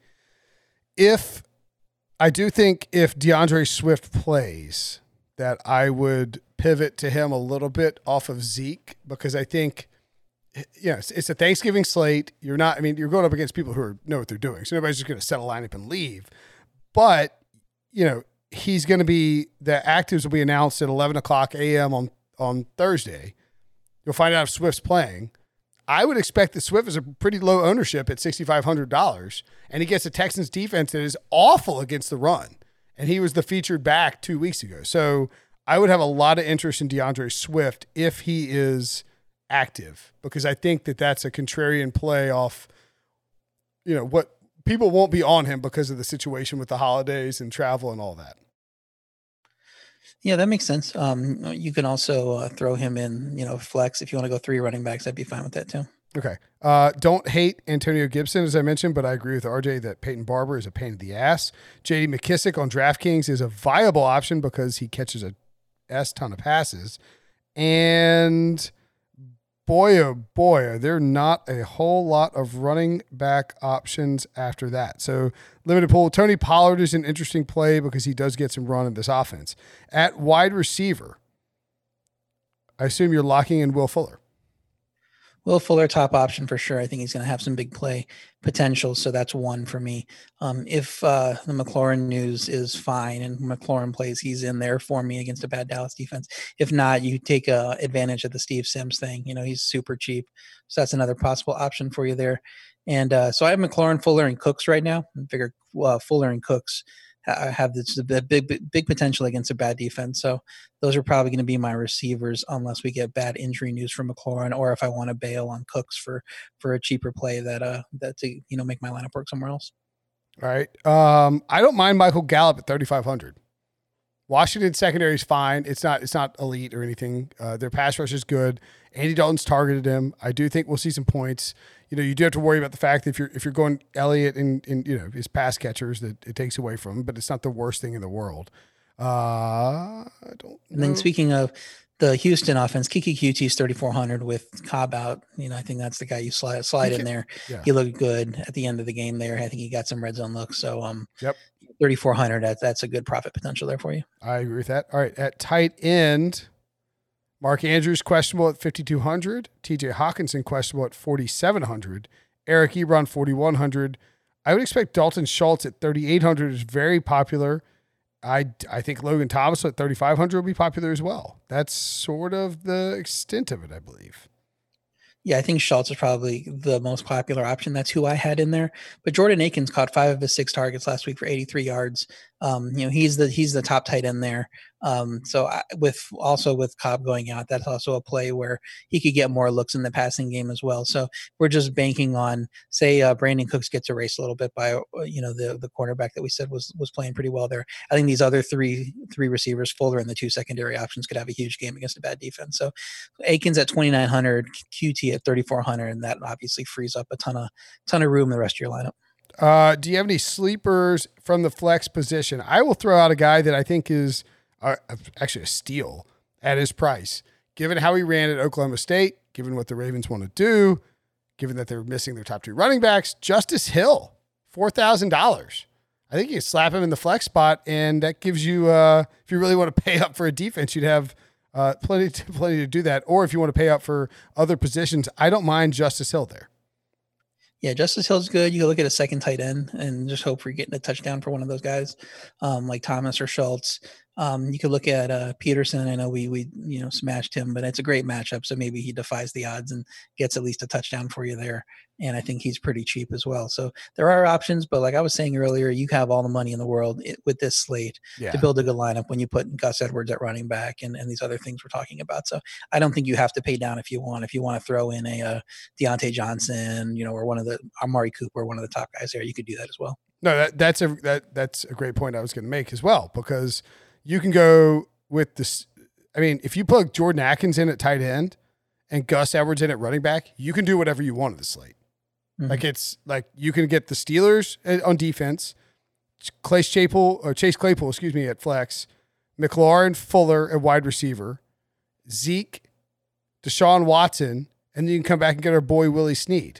If I do think if DeAndre Swift plays, that I would pivot to him a little bit off of Zeke because I think, you know, it's, it's a Thanksgiving slate. You're not, I mean, you're going up against people who are, know what they're doing. So nobody's just going to set a lineup and leave. But, you know, he's going to be, the actives will be announced at eleven o'clock a.m. on, on Thursday. You'll find out if Swift's playing. I would expect that Swift is a pretty low ownership at six thousand five hundred dollars, and he gets a Texans defense that is awful against the run. And he was the featured back two weeks ago. So I would have a lot of interest in DeAndre Swift if he is active, because I think that that's a contrarian play off, you know, what people won't be on him because of the situation with the holidays and travel and all that. Yeah, that makes sense. Um, you can also uh, throw him in, you know, flex. If you want to go three running backs, I'd be fine with that too. Okay. Uh, don't hate Antonio Gibson, as I mentioned, but I agree with R J that Peyton Barber is a pain in the ass. J D McKissick on DraftKings is a viable option because he catches a S ton of passes. And boy, oh boy, are there not a whole lot of running back options after that. So limited pool. Tony Pollard is an interesting play because he does get some run in this offense. At wide receiver, I assume you're locking in Will Fuller. Will Fuller, top option for sure. I think he's going to have some big play potential, so that's one for me. Um, if uh, the McLaurin news is fine and McLaurin plays, he's in there for me against a bad Dallas defense. If not, you take uh, advantage of the Steve Sims thing. You know, he's super cheap, so that's another possible option for you there. And uh, so I have McLaurin, Fuller, and Cooks right now. I figure uh, Fuller and Cooks have this big, big, big potential against a bad defense. So those are probably going to be my receivers unless we get bad injury news from McLaurin, or if I want to bail on Cooks for, for a cheaper play that, uh, that to, you know, make my lineup work somewhere else. All right. Um, I don't mind Michael Gallup at thirty-five hundred. Washington secondary is fine. It's not, it's not elite or anything. Uh, their pass rush is good. Andy Dalton's targeted him. I do think we'll see some points. You know, you do have to worry about the fact that if you're, if you're going Elliott and, and, you know, his pass catchers, that it takes away from him, but it's not the worst thing in the world. Uh, I don't know. And then speaking of the Houston offense, Kiki Q T is thirty-four hundred with Cobb out. You know, I think that's the guy you slide, slide can, in there. Yeah. He looked good at the end of the game there. I think he got some red zone looks. So, um, yep. thirty-four hundred, that, that's a good profit potential there for you. I agree with that. All right. At tight end, Mark Andrews questionable at fifty-two hundred. T J Hawkinson questionable at forty-seven hundred. Eric Ebron, forty-one hundred. I would expect Dalton Schultz at thirty-eight hundred is very popular. I, I think Logan Thomas at thirty-five hundred will be popular as well. That's sort of the extent of it, I believe. Yeah, I think Schultz is probably the most popular option. That's who I had in there. But Jordan Akins caught five of his six targets last week for eighty-three yards. Um, you know, he's the he's the top tight end there. Um, so I, with also with Cobb going out, that's also a play where he could get more looks in the passing game as well. So we're just banking on, say, uh, Brandon Cooks gets erased a little bit by uh, you know the the cornerback that we said was was playing pretty well there. I think these other three three receivers, Fuller and the two secondary options, could have a huge game against a bad defense. So Akins at twenty-nine hundred, Q T at thirty-four hundred, and that obviously frees up a ton of ton of room in the rest of your lineup. Uh, do you have any sleepers from the flex position? I will throw out a guy that I think is uh, actually a steal at his price, given how he ran at Oklahoma State, given what the Ravens want to do, given that they're missing their top two running backs. Justice Hill, four thousand dollars. I think you can slap him in the flex spot, and that gives you, uh, if you really want to pay up for a defense, you'd have uh, plenty, to, plenty to do that. Or if you want to pay up for other positions, I don't mind Justice Hill there. Yeah, Justice Hill's good. You can look at a second tight end and just hope for getting a touchdown for one of those guys, um, like Thomas or Schultz. Um, you could look at uh, Peterson. I know we we you know smashed him, but it's a great matchup. So maybe he defies the odds and gets at least a touchdown for you there. And I think he's pretty cheap as well. So there are options, but like I was saying earlier, you have all the money in the world it, with this slate yeah. to build a good lineup when you put Gus Edwards at running back and, and these other things we're talking about. So I don't think you have to pay down if you want. If you want to throw in a uh, Deontay Johnson, you know, or one of the Amari Cooper, one of the top guys there, you could do that as well. No, that, that's a that that's a great point I was going to make as well, because you can go with this. I mean, if you plug Jordan Atkins in at tight end and Gus Edwards in at running back, you can do whatever you want in the slate. Mm-hmm. Like it's like you can get the Steelers on defense, Chase Claypool or Chase Claypool, excuse me, at flex, McLaurin, Fuller at wide receiver, Zeke, Deshaun Watson, and then you can come back and get our boy Willie Snead.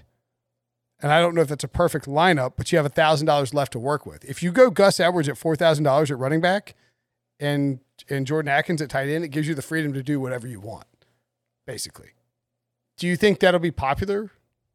And I don't know if that's a perfect lineup, but you have a thousand dollars left to work with. If you go Gus Edwards at four thousand dollars at running back, and and Jordan Atkins at tight end, it gives you the freedom to do whatever you want, basically. Do you think that'll be popular?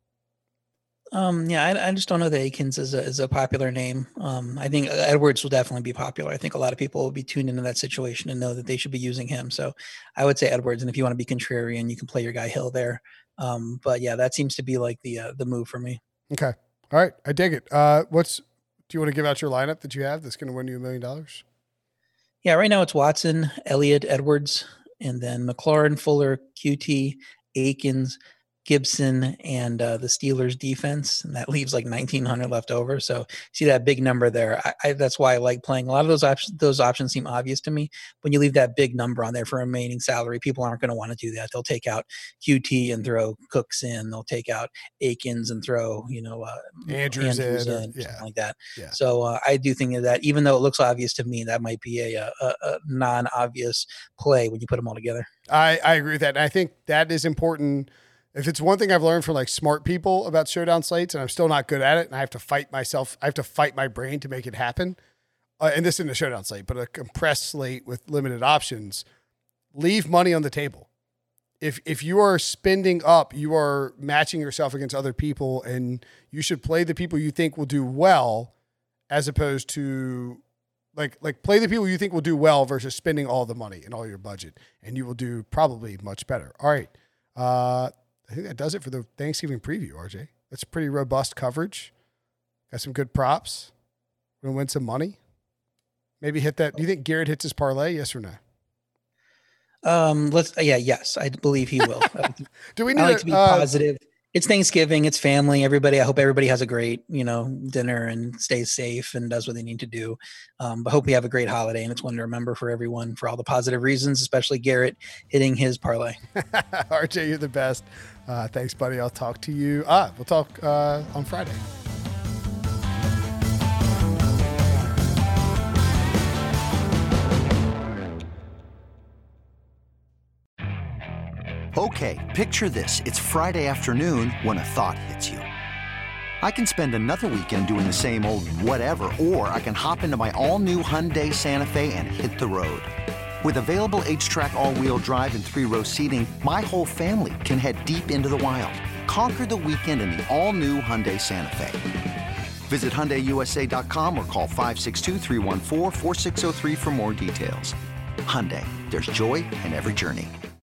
Um, yeah, I, I just don't know that Akins is a, is a popular name. Um, I think Edwards will definitely be popular. I think a lot of people will be tuned into that situation and know that they should be using him. So I would say Edwards. And if you want to be contrarian, you can play your guy Hill there. Um, but yeah, that seems to be like the, uh, the move for me. Okay. All right. I dig it. Uh, what's, do you want to give out your lineup that you have that's going to win you a million dollars? Yeah. Right now it's Watson, Elliott, Edwards, and then McLaurin, Fuller, Q T, Akins, Gibson, and uh, the Steelers defense, and that leaves like nineteen hundred left over. So see that big number there. I, I, that's why I like playing. A lot of those options, those options seem obvious to me. When you leave that big number on there for remaining salary, people aren't going to want to do that. They'll take out Q T and throw Cooks in. They'll take out Akins and throw, you know, uh, Andrews, Andrews in, in, or, something yeah. like that. Yeah. So uh, I do think that even though it looks obvious to me, that might be a, a, a non-obvious play when you put them all together. I, I agree with that. And I think that is important. If it's one thing I've learned from like smart people about showdown slates, and I'm still not good at it, and I have to fight myself, I have to fight my brain to make it happen. Uh, and this isn't a showdown slate, but a compressed slate with limited options. Leave money on the table. If if you are spending up, you are matching yourself against other people, and you should play the people you think will do well, as opposed to like like play the people you think will do well versus spending all the money and all your budget, and you will do probably much better. All right. Uh, I think that does it for the Thanksgiving preview, R J. That's pretty robust coverage. Got some good props. We're going to win some money. Maybe hit that. Do you think Garrett hits his parlay? Yes or no? Um, let's, yeah, yes, I believe he will. Do we need I like a, to be uh, positive. It's Thanksgiving. It's family. Everybody. I hope everybody has a great, you know, dinner and stays safe and does what they need to do. Um, but hope we have a great holiday, and it's one to remember for everyone for all the positive reasons, especially Garrett hitting his parlay. R J, you're the best. Uh, thanks, buddy. I'll talk to you. Ah, we'll talk uh, on Friday. Okay, picture this. It's Friday afternoon when a thought hits you. I can spend another weekend doing the same old whatever, or I can hop into my all-new Hyundai Santa Fe and hit the road. With available H-Track all-wheel drive and three-row seating, my whole family can head deep into the wild. Conquer the weekend in the all-new Hyundai Santa Fe. Visit Hyundai U S A dot com or call five six two, three one four, four six zero three for more details. Hyundai, there's joy in every journey.